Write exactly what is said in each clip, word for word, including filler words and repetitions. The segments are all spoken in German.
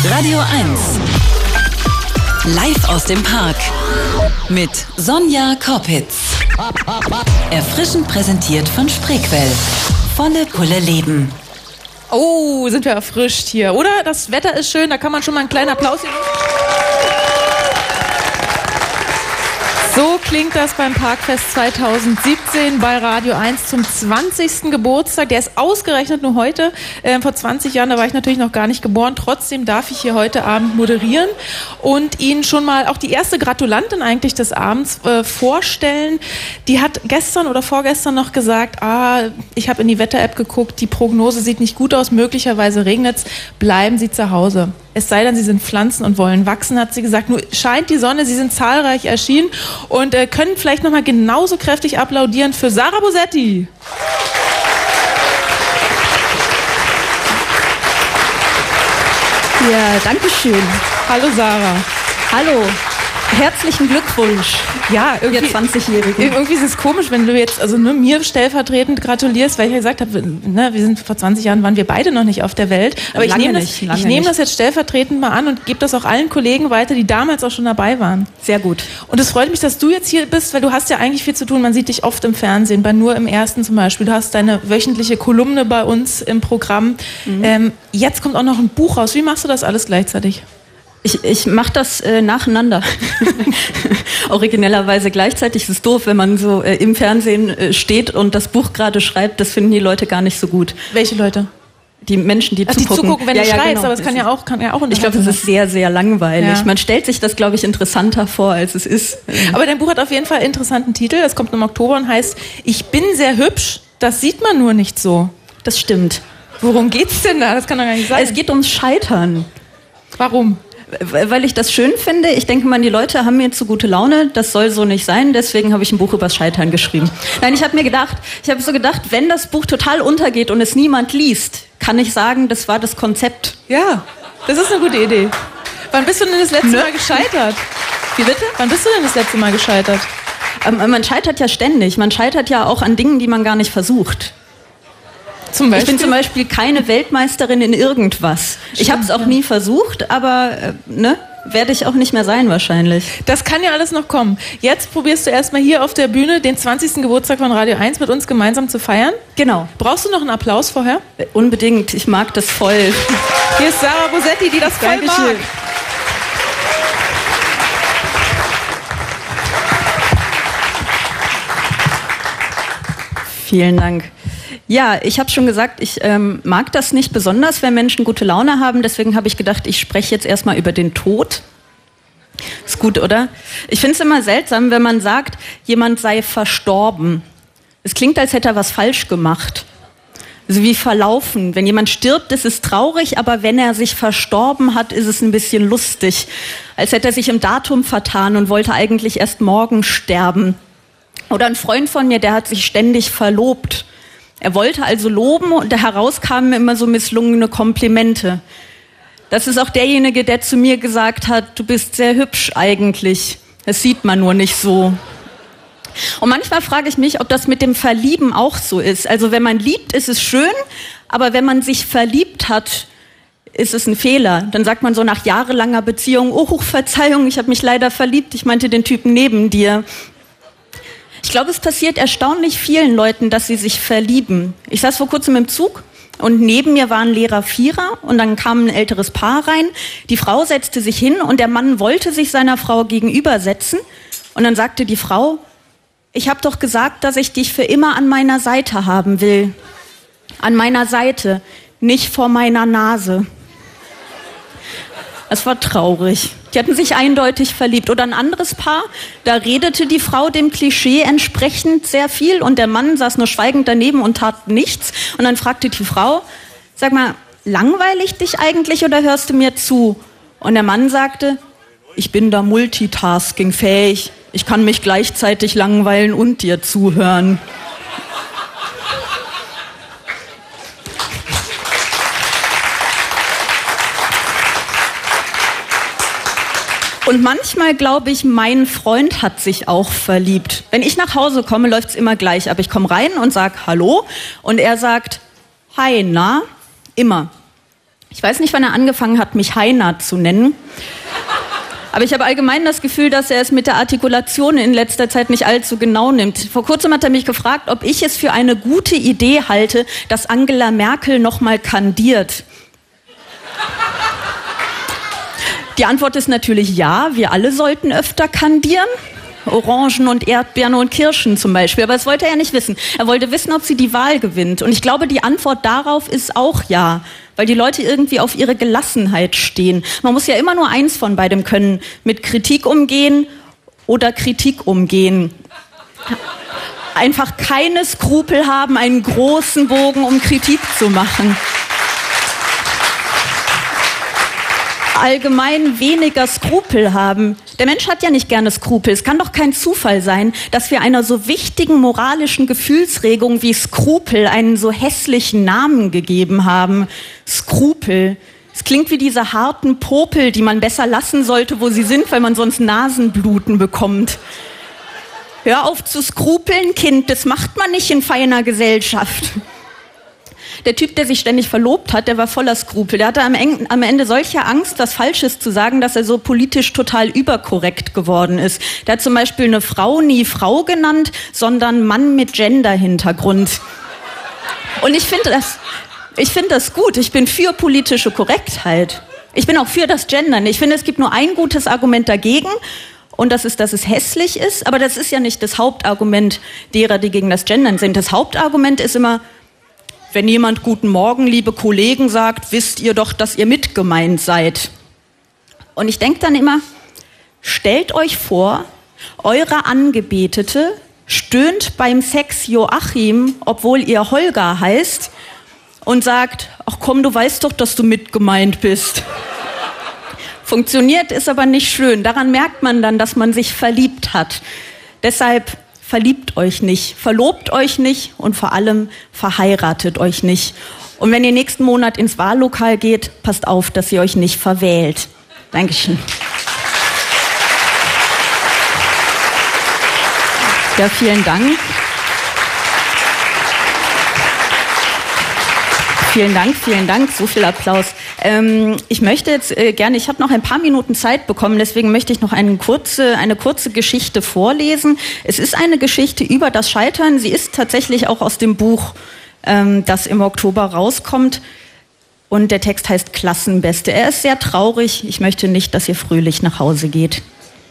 Radio eins. Live aus dem Park. Mit Sonja Koppitz. Erfrischend präsentiert von Spreequell. Volle Pulle Leben. Oh, sind wir erfrischt hier, oder? Das Wetter ist schön, da kann man schon mal einen kleinen Applaus hier. So klingt das beim Parkfest zweitausendsiebzehn bei Radio eins zum zwanzigsten Geburtstag. Der ist ausgerechnet nur heute. Äh, vor zwanzig Jahren, da war ich natürlich noch gar nicht geboren. Trotzdem darf ich hier heute Abend moderieren und Ihnen schon mal auch die erste Gratulantin eigentlich des Abends äh, vorstellen. Die hat gestern oder vorgestern noch gesagt, ah, ich habe in die Wetter-App geguckt, die Prognose sieht nicht gut aus, möglicherweise regnet's, bleiben Sie zu Hause. Es sei denn, Sie sind Pflanzen und wollen wachsen, hat sie gesagt. Nur scheint die Sonne, Sie sind zahlreich erschienen und äh, können vielleicht nochmal genauso kräftig applaudieren für Sarah Bosetti. Ja, danke schön. Hallo Sarah. Hallo. Herzlichen Glückwunsch. Ja, irgendwie, ihr zwanzigjährigen. Irgendwie ist es komisch, wenn du jetzt also nur mir stellvertretend gratulierst, weil ich ja gesagt habe, ne, wir sind vor zwanzig Jahren waren wir beide noch nicht auf der Welt. Aber lange ich nehme das, ich nehme das jetzt stellvertretend mal an und gebe das auch allen Kollegen weiter, die damals auch schon dabei waren. Sehr gut. Und es freut mich, dass du jetzt hier bist, weil du hast ja eigentlich viel zu tun. Man sieht dich oft im Fernsehen, bei Nur im Ersten zum Beispiel. Du hast deine wöchentliche Kolumne bei uns im Programm. Mhm. Ähm, jetzt kommt auch noch ein Buch raus. Wie machst du das alles gleichzeitig? Ich, ich mache das äh, nacheinander. Originellerweise gleichzeitig. Es ist doof, wenn man so äh, im Fernsehen äh, steht und das Buch gerade schreibt. Das finden die Leute gar nicht so gut. Welche Leute? Die Menschen, die Ach, zugucken. Die zugucken, wenn ja, du ja, schreibst, genau. Aber es kann ja auch, kann ja auch Ich glaube, es ist sehr, sehr langweilig. Ja. Man stellt sich das, glaube ich, interessanter vor, als es ist. Aber dein Buch hat auf jeden Fall einen interessanten Titel. Das kommt im Oktober und heißt Ich bin sehr hübsch, das sieht man nur nicht so. Das stimmt. Worum geht's denn da? Das kann doch gar nicht sein. Es geht ums Scheitern. Warum? Weil ich das schön finde. Ich denke mal, die Leute haben mir zu gute Laune. Das soll so nicht sein. Deswegen habe ich ein Buch übers Scheitern geschrieben. Nein, ich habe mir gedacht, ich habe so gedacht, wenn das Buch total untergeht und es niemand liest, kann ich sagen, das war das Konzept. Ja, das ist eine gute Idee. Wann bist du denn das letzte ne? Mal gescheitert? Wie bitte? Wann bist du denn das letzte Mal gescheitert? Ähm, man scheitert ja ständig. Man scheitert ja auch an Dingen, die man gar nicht versucht. Zum Beispiel? Ich bin zum Beispiel keine Weltmeisterin in irgendwas. Stimmt, ich habe es auch ja. nie versucht, aber äh, ne, werde ich auch nicht mehr sein wahrscheinlich. Das kann ja alles noch kommen. Jetzt probierst du erstmal hier auf der Bühne den zwanzigsten Geburtstag von Radio eins mit uns gemeinsam zu feiern. Genau. Brauchst du noch einen Applaus vorher? Äh, unbedingt, ich mag das voll. Hier ist Sarah Bosetti, die das voll Dankeschön. mag. Vielen Dank. Ja, ich habe schon gesagt, ich ähm, mag das nicht besonders, wenn Menschen gute Laune haben. Deswegen habe ich gedacht, ich spreche jetzt erstmal über den Tod. Ist gut, oder? Ich finde es immer seltsam, wenn man sagt, jemand sei verstorben. Es klingt, als hätte er was falsch gemacht. Also wie verlaufen. Wenn jemand stirbt, ist es traurig, aber wenn er sich verstorben hat, ist es ein bisschen lustig. Als hätte er sich im Datum vertan und wollte eigentlich erst morgen sterben. Oder ein Freund von mir, der hat sich ständig verlobt. Er wollte also loben und heraus kamen immer so misslungene Komplimente. Das ist auch derjenige, der zu mir gesagt hat, du bist sehr hübsch eigentlich. Das sieht man nur nicht so. Und manchmal frage ich mich, ob das mit dem Verlieben auch so ist. Also wenn man liebt, ist es schön, aber wenn man sich verliebt hat, ist es ein Fehler. Dann sagt man so nach jahrelanger Beziehung, oh, Verzeihung, ich habe mich leider verliebt, ich meinte den Typen neben dir. Ich glaube, es passiert erstaunlich vielen Leuten, dass sie sich verlieben. Ich saß vor kurzem im Zug und neben mir war ein leerer Vierer und dann kam ein älteres Paar rein. Die Frau setzte sich hin und der Mann wollte sich seiner Frau gegenübersetzen. Und dann sagte die Frau, ich habe doch gesagt, dass ich dich für immer an meiner Seite haben will. An meiner Seite, nicht vor meiner Nase. Das war traurig. Die hatten sich eindeutig verliebt. Oder ein anderes Paar, da redete die Frau dem Klischee entsprechend sehr viel und der Mann saß nur schweigend daneben und tat nichts. Und dann fragte die Frau, sag mal, langweile ich dich eigentlich oder hörst du mir zu? Und der Mann sagte, ich bin da multitaskingfähig. Ich kann mich gleichzeitig langweilen und dir zuhören. Und manchmal glaube ich, mein Freund hat sich auch verliebt. Wenn ich nach Hause komme, läuft es immer gleich. Aber ich komme rein und sage Hallo und er sagt Hi, na? Immer. Ich weiß nicht, wann er angefangen hat, mich Heiner zu nennen. Aber ich habe allgemein das Gefühl, dass er es mit der Artikulation in letzter Zeit nicht allzu genau nimmt. Vor kurzem hat er mich gefragt, ob ich es für eine gute Idee halte, dass Angela Merkel nochmal kandidiert. Die Antwort ist natürlich ja, wir alle sollten öfter kandidieren. Orangen und Erdbeeren und Kirschen zum Beispiel. Aber das wollte er ja nicht wissen. Er wollte wissen, ob sie die Wahl gewinnt. Und ich glaube, die Antwort darauf ist auch ja. Weil die Leute irgendwie auf ihre Gelassenheit stehen. Man muss ja immer nur eins von beidem können. Mit Kritik umgehen oder Kritik umgehen. Einfach keine Skrupel haben, einen großen Bogen, um Kritik zu machen. Allgemein weniger Skrupel haben. Der Mensch hat ja nicht gerne Skrupel. Es kann doch kein Zufall sein, dass wir einer so wichtigen moralischen Gefühlsregung wie Skrupel einen so hässlichen Namen gegeben haben. Skrupel. Es klingt wie diese harten Popel, die man besser lassen sollte, wo sie sind, weil man sonst Nasenbluten bekommt. Hör auf zu skrupeln, Kind, das macht man nicht in feiner Gesellschaft. Der Typ, der sich ständig verlobt hat, der war voller Skrupel. Der hatte am Ende solche Angst, was Falsches zu sagen, dass er so politisch total überkorrekt geworden ist. Der hat zum Beispiel eine Frau nie Frau genannt, sondern Mann mit Gender-Hintergrund. Und ich finde das, ich finde das gut. Ich bin für politische Korrektheit. Ich bin auch für das Gendern. Ich finde, es gibt nur ein gutes Argument dagegen. Und das ist, dass es hässlich ist. Aber das ist ja nicht das Hauptargument derer, die gegen das Gendern sind. Das Hauptargument ist immer, wenn jemand Guten Morgen, liebe Kollegen sagt, wisst ihr doch, dass ihr mitgemeint seid. Und ich denke dann immer, stellt euch vor, eure Angebetete stöhnt beim Sex Joachim, obwohl ihr Holger heißt, und sagt, ach komm, du weißt doch, dass du mitgemeint bist. Funktioniert, ist aber nicht schön. Daran merkt man dann, dass man sich verliebt hat. Deshalb verliebt euch nicht, verlobt euch nicht und vor allem verheiratet euch nicht. Und wenn ihr nächsten Monat ins Wahllokal geht, passt auf, dass ihr euch nicht verwählt. Dankeschön. Ja, vielen Dank. Vielen Dank, vielen Dank, so viel Applaus. Ähm, ich möchte jetzt äh, gerne, ich habe noch ein paar Minuten Zeit bekommen, deswegen möchte ich noch eine kurze, eine kurze Geschichte vorlesen. Es ist eine Geschichte über das Scheitern. Sie ist tatsächlich auch aus dem Buch, ähm, das im Oktober rauskommt. Und der Text heißt Klassenbeste. Er ist sehr traurig. Ich möchte nicht, dass ihr fröhlich nach Hause geht.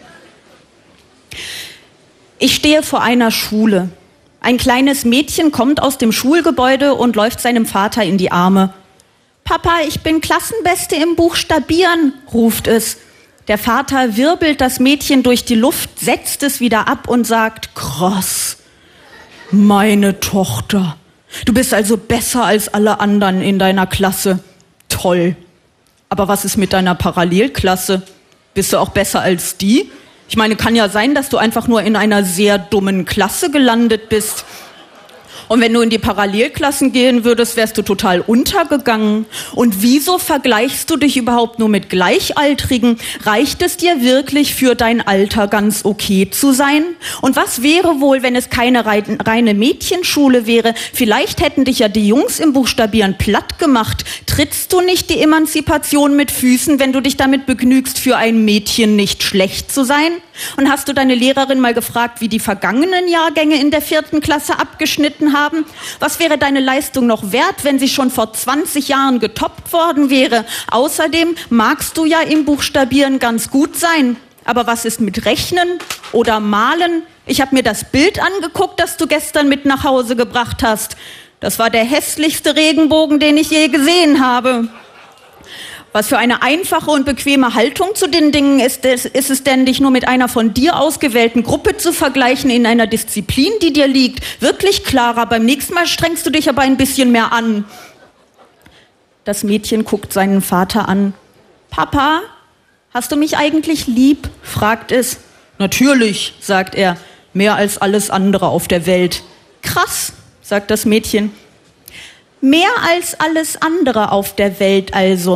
Ich stehe vor einer Schule. Ein kleines Mädchen kommt aus dem Schulgebäude und läuft seinem Vater in die Arme. Papa, ich bin Klassenbeste im Buchstabieren, ruft es. Der Vater wirbelt das Mädchen durch die Luft, setzt es wieder ab und sagt, krass, meine Tochter. Du bist also besser als alle anderen in deiner Klasse. Toll. Aber was ist mit deiner Parallelklasse? Bist du auch besser als die? Ich meine, kann ja sein, dass du einfach nur in einer sehr dummen Klasse gelandet bist. Und wenn du in die Parallelklassen gehen würdest, wärst du total untergegangen. Und wieso vergleichst du dich überhaupt nur mit Gleichaltrigen? Reicht es dir wirklich für dein Alter ganz okay zu sein? Und was wäre wohl, wenn es keine reine Mädchenschule wäre? Vielleicht hätten dich ja die Jungs im Buchstabieren platt gemacht. Trittst du nicht die Emanzipation mit Füßen, wenn du dich damit begnügst, für ein Mädchen nicht schlecht zu sein? Und hast du deine Lehrerin mal gefragt, wie die vergangenen Jahrgänge in der vierten Klasse abgeschnitten haben? Was wäre deine Leistung noch wert, wenn sie schon vor zwanzig Jahren getoppt worden wäre? Außerdem magst du ja im Buchstabieren ganz gut sein. Aber was ist mit Rechnen oder Malen? Ich habe mir das Bild angeguckt, das du gestern mit nach Hause gebracht hast. Das war der hässlichste Regenbogen, den ich je gesehen habe. Was für eine einfache und bequeme Haltung zu den Dingen ist es, ist es denn, dich nur mit einer von dir ausgewählten Gruppe zu vergleichen in einer Disziplin, die dir liegt? Wirklich, Clara, beim nächsten Mal strengst du dich aber ein bisschen mehr an. Das Mädchen guckt seinen Vater an. Papa, hast du mich eigentlich lieb? Fragt es. Natürlich, sagt er, mehr als alles andere auf der Welt. Krass, sagt das Mädchen. Mehr als alles andere auf der Welt also.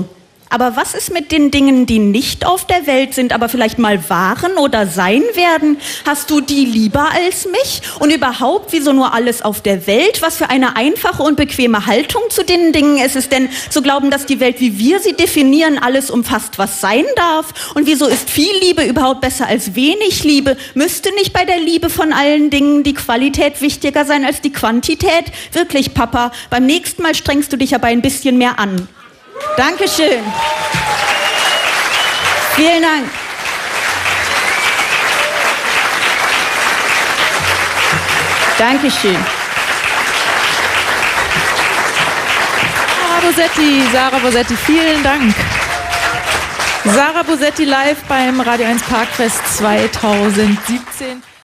Aber was ist mit den Dingen, die nicht auf der Welt sind, aber vielleicht mal waren oder sein werden? Hast du die lieber als mich? Und überhaupt, wieso nur alles auf der Welt? Was für eine einfache und bequeme Haltung zu den Dingen ist es denn, zu glauben, dass die Welt, wie wir sie definieren, alles umfasst, was sein darf? Und wieso ist viel Liebe überhaupt besser als wenig Liebe? Müsste nicht bei der Liebe von allen Dingen die Qualität wichtiger sein als die Quantität? Wirklich, Papa, beim nächsten Mal strengst du dich aber ein bisschen mehr an. Dankeschön. Vielen Dank. Dankeschön. Sarah Bosetti, Sarah Bosetti, vielen Dank. Sarah Bosetti live beim Radio eins Parkfest zwanzig siebzehn.